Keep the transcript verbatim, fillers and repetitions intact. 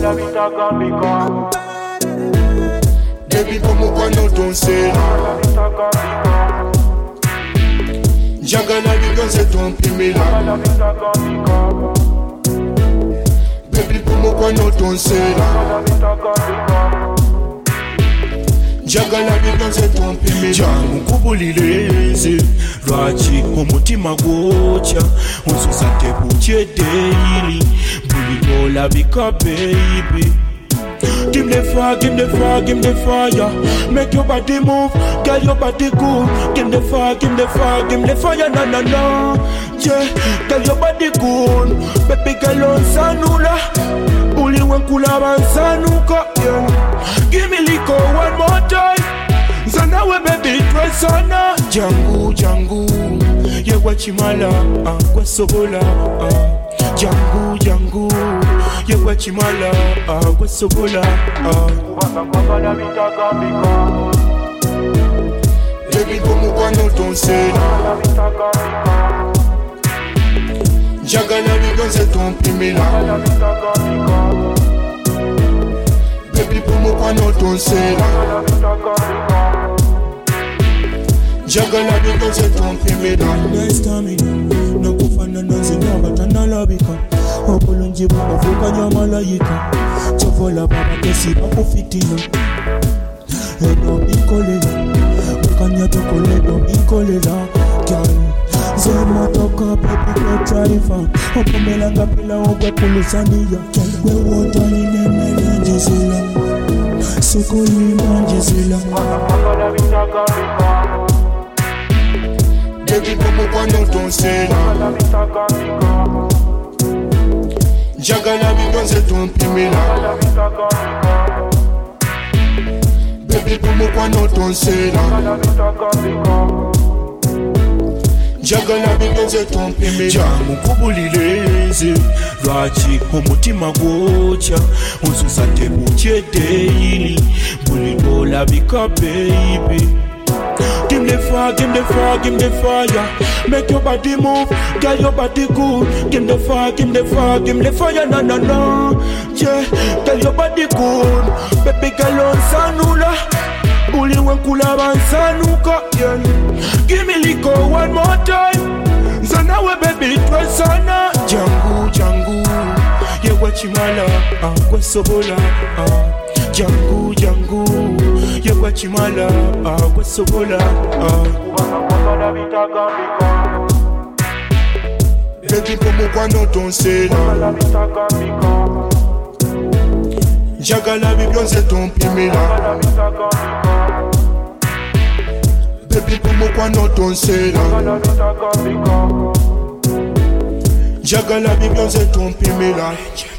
la vita complica. Baby, como quando danser La vita complica. Njagala biganze ton pimela La vita complica. Baby, como quando danser La vita complica. Njagala biganze ton pimela Jangu kubulileze lwaki omutima gwokya onsusa tebuukye daily buli olabika baby. Give me the fire, give me the fire, give me the fire. Make your body move, girl, your body good. Give me the fire, give me the fire, give me the fire, na na na. Yeah, girl, your body good. Baby girl on sanula, uli wenkula bansanuka. Yeah, give me liquor one more time. Zana we baby try sana. Jangu, jangu, yeah wachimala, ah, kwasobola, ah. Jangu, jangu, ye wachimala, ah, kwasobola, ah. Ubasa kwamba la vita complica. Baby, como quando danser La vita complica. Njagala biganze ton pimela La vita complica. Baby, como quando danser La vita complica. Njagala biganze ton pimela Nice stamina, nakufanana zinabatana labika. Obulungi bwabavukanya malayika. Chovola baba kesi bakufitina. Eno binkolela, ukanya tokoledo binkolela. Girl, zemotoka baby go driver. Opumela ngapila ogwe kulusania. We water inemele njizila. Sukulima njizila. Ubasa kwamba la vita complica. Baby, como quando danser La vita complica. Njagala biganze ton pimela La vita complica. Baby, como quando danser La vita complica. Njagala biganze ton pimela Jangu kubulileze lwaki omutima gwokya onsusa tebuukye daily buli olabika baby. Give me the fire, give me the fire, give me the fire. Make your body move, girl, your body good. Give me the fire, give me the fire, give me the fire, na na na. Yeah, girl, your body good. Baby girl on sanula, uli wenkula bansanuka. Yeah, give me liquor one more time. Zana we baby try sana. Jangu, jangu, ye wachimala, ah, kwasobola, ah. Jangu, jangu, ye wachimala, ah, kwasobola, ah. Ubasa kwamba la vita complica. Baby, como quando danser La vita complica. Njagala biganze ton pimela La vita complica. Baby, como quando danser La vita complica. Njagala biganze ton pimela